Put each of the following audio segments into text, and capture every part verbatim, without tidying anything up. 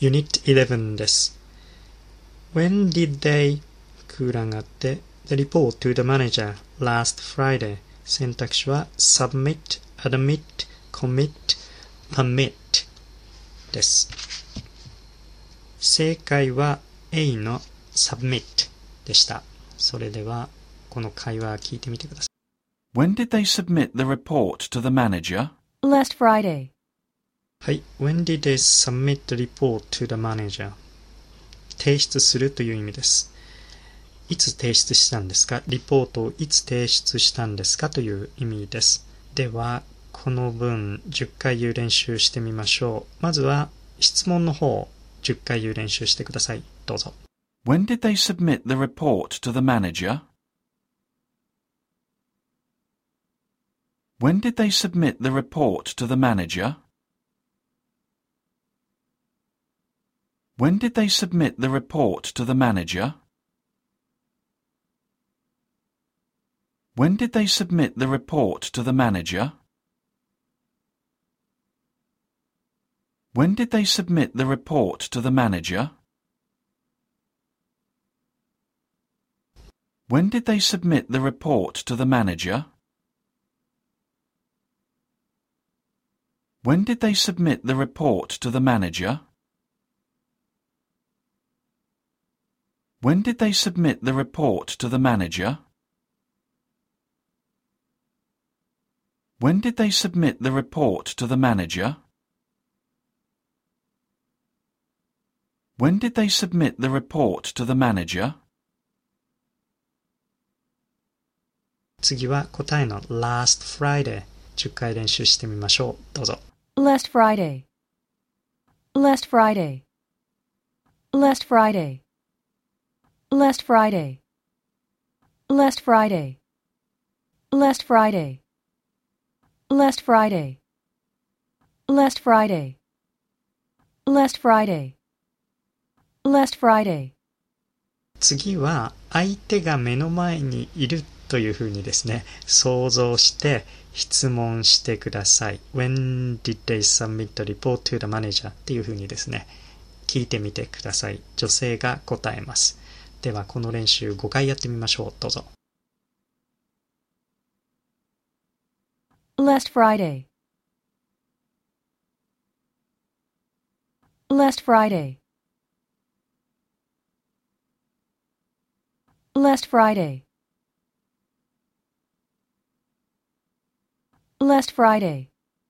Unit eleven です。When did they 空欄があって The report to the manager last Friday 選択肢は Submit, Admit, Commit, Permit です。正解は A の Submit でした。それではこの会話を聞いてみてください。 When did they submit the report to the manager? Last Friday. はい。When did they submit the report to the manager? 提出するという意味です。いつ提出したんですか？リポートをいつ提出したんですかという意味です。では、この文じゅっかい言う練習してみましょう。まずは質問の方じゅっかい言う練習してください。どうぞ。 When did they submit the report to the manager? When did they submit the report to the manager? When did they submit the report to the manager? When did they submit the report to the manager? When did they submit the report to the manager? When did they submit the report to the manager? When did they submit the report to the manager? When did they submit the report to the manager? When did they submit the report to the manager? When did they submit the report to the manager? 次は答えの last Friday じゅっかい練習してみましょう。どうぞ。 Last Friday. Last Friday. Last Friday. Last Friday. Last Friday. Last Friday. Last Friday. Last Friday. Last Friday. Last Friday. 次は相手が目の前にいるというふうにですね、想像して質問してください。When did they submit the report to the manager? っていうふうにですね、聞いてみてください。女性が答えます。ではこの練習ごかいやってみましょう。どうぞ。 Last Friday. Last Friday. Last Friday. Last Friday.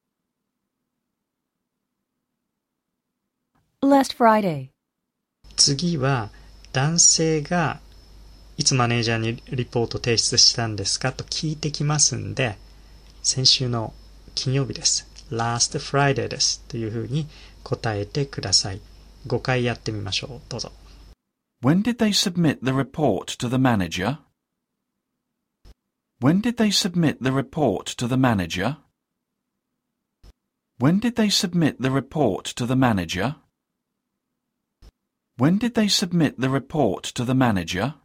Last Friday. 次は男性がいつマネージャーにリポート提出したんですかと聞いてきますんで、先週の金曜日です。Last Friday ですというふうに答えてください。ごかいやってみましょう。どうぞ。 When did they submit the report to the manager? When did they submit the report to the manager? When did they submit the report to the manager? When did they submit the report to the manager?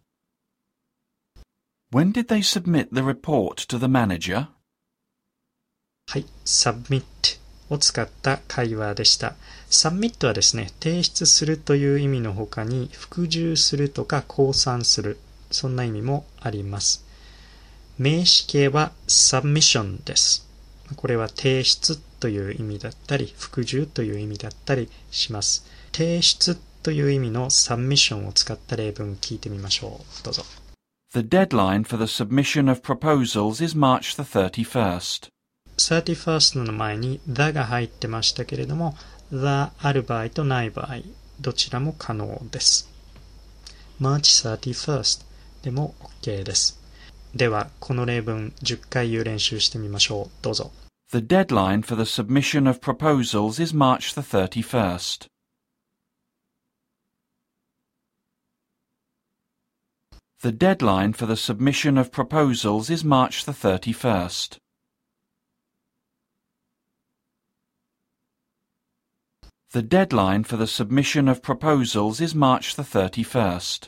When did they submit the report to the manager? はい、submit を使った会話でした。submit はですね、提出するという意味の他に、服従するとか降参する、そんな意味もあります。名詞形は submission です。これは提出という意味だったり、服従という意味だったりします。提出という意味の submission を使った例文聞いてみましょう。どうぞ。 The deadline for the submission of proposals is March the thirty-first. サーティファースト の前に the が入ってましたけれども the ある場合とない場合どちらも可能です。 March thirty-first でも OK です。ではこの例文じゅっかい言う練習してみましょう。どうぞ。 The deadline for the submission of proposals is March the thirty-first. The deadline for the submission of proposals is March the thirty-first. The deadline for the submission of proposals is March the thirty-first.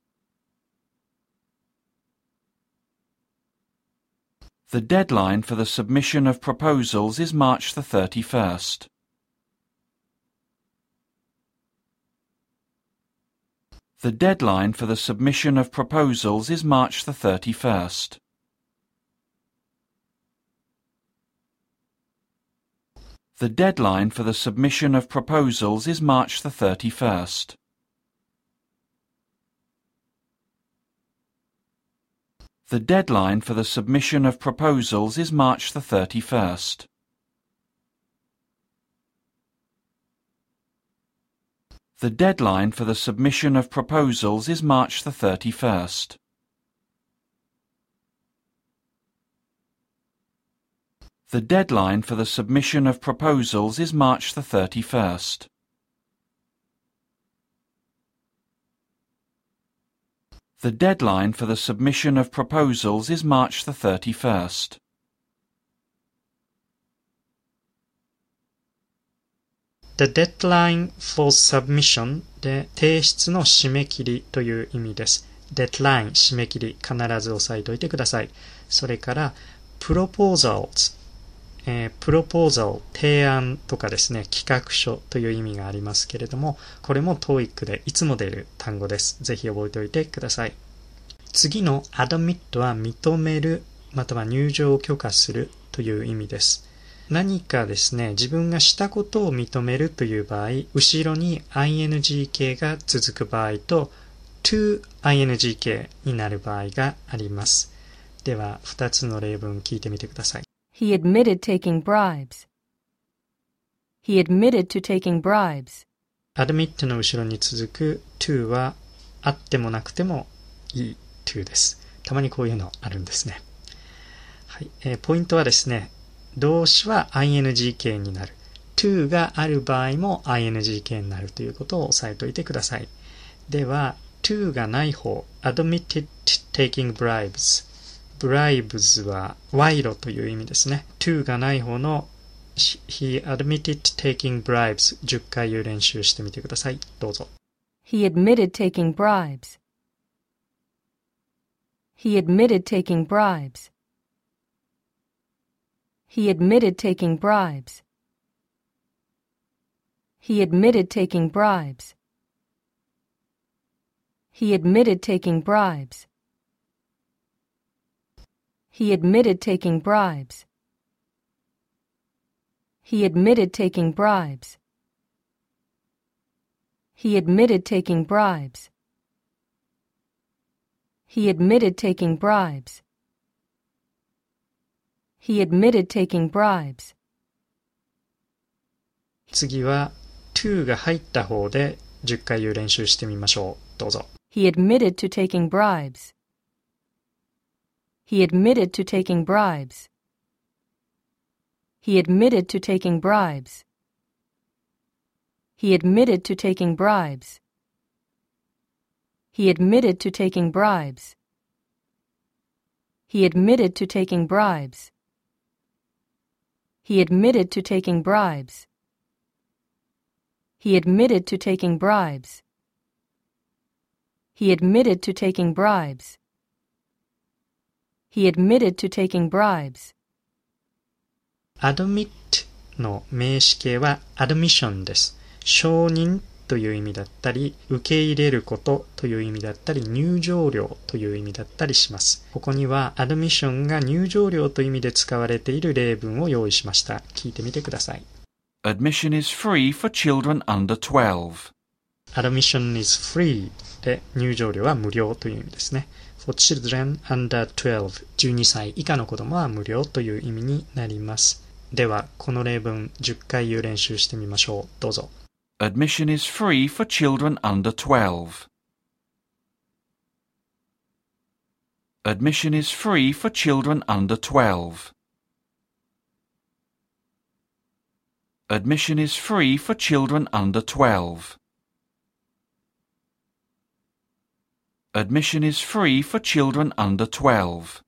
The deadline for the submission of proposals is March the thirty-first. The deadline for the submission of proposals is March the thirty-first. The deadline for the submission of proposals is March the thirty-first. The deadline for the submission of proposals is March the thirty-first. The deadline for the submission of proposals is March the thirty-first. The deadline for the submission of proposals is March the thirty-first. The deadline for the submission of proposals is March the thirty-first. The deadline for submission で提出の締め切りという意味です。deadline 締め切り必ず押さえておいてください。それから proposals、えー、proposal 提案とかですね、企画書という意味がありますけれども、これも トーイック でいつも出る単語です。ぜひ覚えておいてください。次の admit は認めるまたは入場を許可するという意味です。何かですね、自分がしたことを認めるという場合、後ろに アイエヌジー 形が続く場合と to アイエヌジー 形になる場合があります。では、ふたつの例文聞いてみてください。 He admitted taking bribes. He admitted to taking bribes. admit の後ろに続く to はあってもなくてもいい to です。たまにこういうのあるんですね。はい、えー、ポイントはですね、動詞は アイエヌジー 形になる。to がある場合も アイエヌジー 形になるということを押さえておいてください。では、to がない方、admitted taking bribes。bribes は賄賂という意味ですね。to がない方の he admitted taking bribes じゅっかい言う練習してみてください。どうぞ。 He admitted taking bribes. He admitted taking bribes. He admitted taking bribes. He admitted taking bribes. He admitted taking bribes. He admitted taking bribes. He admitted taking bribes. He admitted taking bribes. He admitted taking bribes. He admitted taking bribes. 次は to が入った方でじゅっかい言う練習してみましょう。どうぞ。 He admitted to taking bribes. He admitted to taking bribes. He admitted to taking bribes. He admitted to taking bribes. He admitted to taking bribes. He admitted to taking bribes. He admitted to taking bribes. He admitted to taking bribes. He admitted to taking bribes. He admitted to taking bribes. admit の名詞形は admission です。承認という意味だったり、受け入れることという意味だったり、入場料という意味だったりします。ここには admission が入場料という意味で使われている例文を用意しました。聞いてみてください。 Admission is free for children under twelve. Admission is free で入場料は無料という意味ですね。For children under twelve じゅうにさい以下の子供は無料という意味になります。では、この例文じゅっかい言う練習してみましょう。どうぞ。 Admission is free for children under twelve. Admission is free for children under twelve. Admission is free for children under twelve. Admission is free for children under twelve.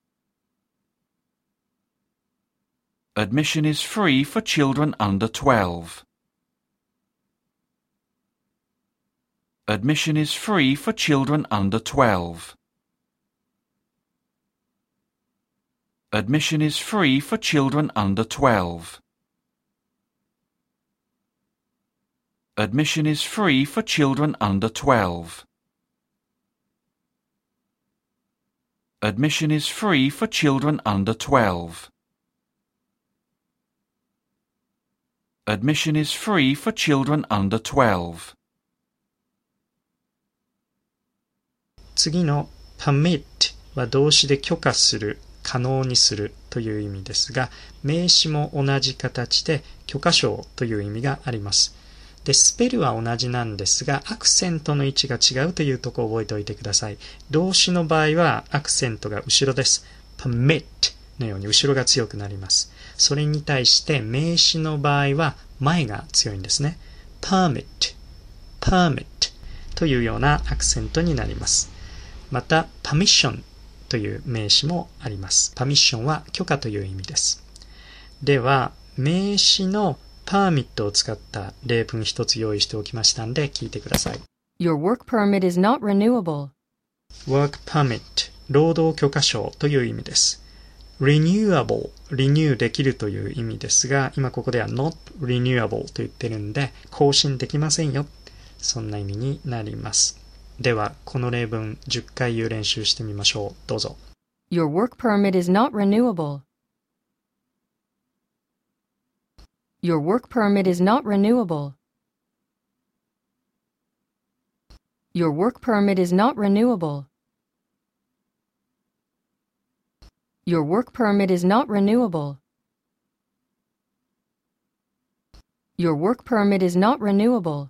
Admission is free for children under twelve. Admission is free for children under twelve. Admission is free for children under twelve. Admission is free for children under twelve. Admission is free for children under twelve. Admission is free for children under twelve. 次の permit は動詞で許可する、可能にするという意味ですが、名詞も同じ形で許可証という意味があります。で、スペルは同じなんですが、アクセントの位置が違うというところを覚えておいてください。動詞の場合はアクセントが後ろです。permit のように後ろが強くなります。それに対して名詞の場合は前が強いんですね。permit, permit というようなアクセントになります。また、permission という名詞もあります。permission は許可という意味です。では、名詞のパーミットを使った例文一つ用意しておきましたんで聞いてください。 Your work permit is not renewable. work permit 労働許可証という意味です。renewable リニューできるという意味ですが、今ここでは not renewable と言ってるんで更新できませんよ、そんな意味になります。ではこの例文じゅっかい言う練習してみましょう。どうぞ。 Your work permit is not renewable. Your work permit is not renewable. Your work permit is not renewable. Your work permit is not renewable. Your work permit is not renewable.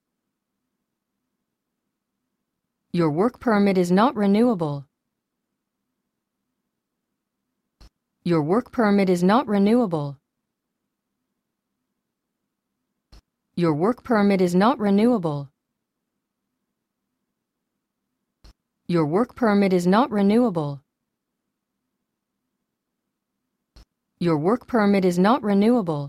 Your work permit is not renewable. Your work permit is not renewable. Your work permit is not renewable. Your work permit is not renewable. Your work permit is not renewable.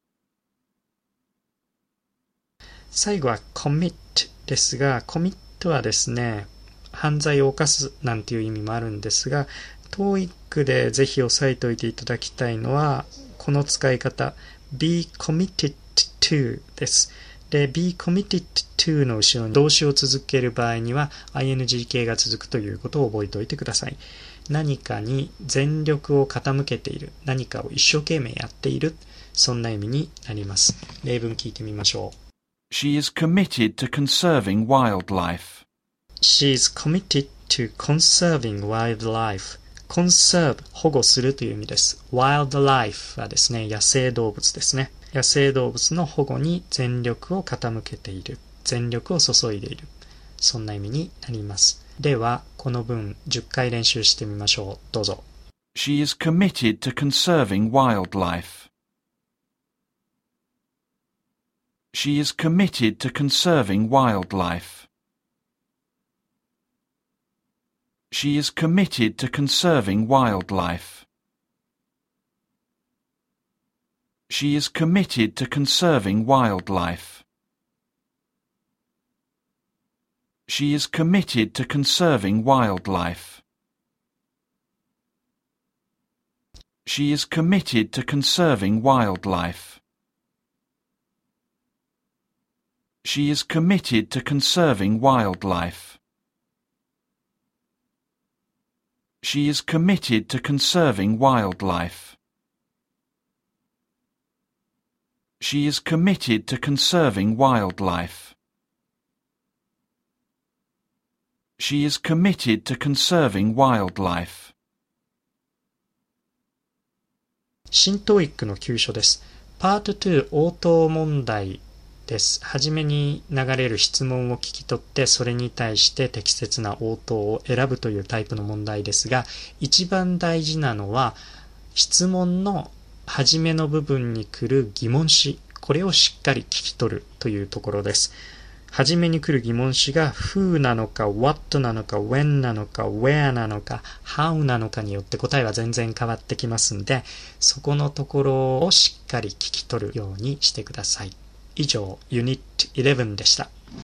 最後は commit ですが、commit はですね、犯罪を犯すなんていう意味もあるんですが、トーイック でぜひ押さえておいていただきたいのは、この使い方、be committed to です。で、be committed to の後ろに動詞を続ける場合には アイエヌジー 形が続くということを覚えておいてください。何かに全力を傾けている、何かを一生懸命やっている、そんな意味になります。例文聞いてみましょう。 She is committed to conserving wildlife. She is committed to conserving wildlife. conserve 保護するという意味です。wildlife はですね、野生動物ですね。野生動物の保護に全力を傾けている、全力を注いでいる、そんな意味になります。ではこの文じゅっかい練習してみましょう。どうぞ。 She is committed to conserving wildlife. She is committed to conserving wildlife. She is committed to conserving wildlife. She is committed to conserving wildlife. She is committed to conserving wildlife. She is committed to conserving wildlife. She is committed to conserving wildlife. She is committed to conserving wildlife. She is committed to conserving wildlife. She is committed to conserving wildlife. 新トーイックの急所です。パートに応答問題です。はじめに流れる質問を聞き取ってそれに対して適切な応答を選ぶというタイプの問題ですが、一番大事なのは質問のはじめの部分に来る疑問詞、これをしっかり聞き取るというところです。はじめに来る疑問詞が who なのか what なのか when なのか where なのか how なのかによって答えは全然変わってきますんで、そこのところをしっかり聞き取るようにしてください。以上、ユニットじゅういちでした。